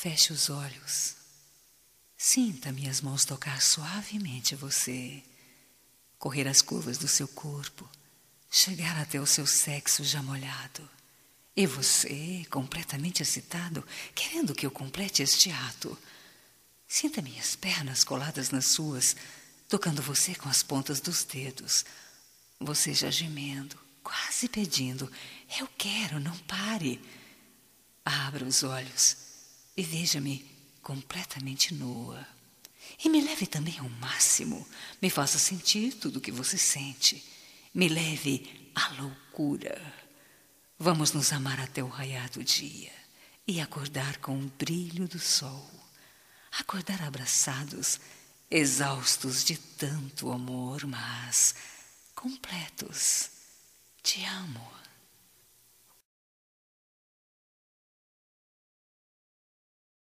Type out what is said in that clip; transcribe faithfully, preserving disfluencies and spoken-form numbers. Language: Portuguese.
Feche os olhos. Sinta minhas mãos tocar suavemente você, correr as curvas do seu corpo, chegar até o seu sexo já molhado. E você, completamente excitado, querendo que eu complete este ato. Sinta minhas pernas coladas nas suas, tocando você com as pontas dos dedos. Você já gemendo, quase pedindo: eu quero, não pare. Abra os olhos e veja-me completamente nua. E me leve também ao máximo. Me faça sentir tudo o que você sente. Me leve à loucura. Vamos nos amar até o raiar do dia e acordar com o brilho do sol. Acordar abraçados, exaustos de tanto amor, mas completos. Te amo.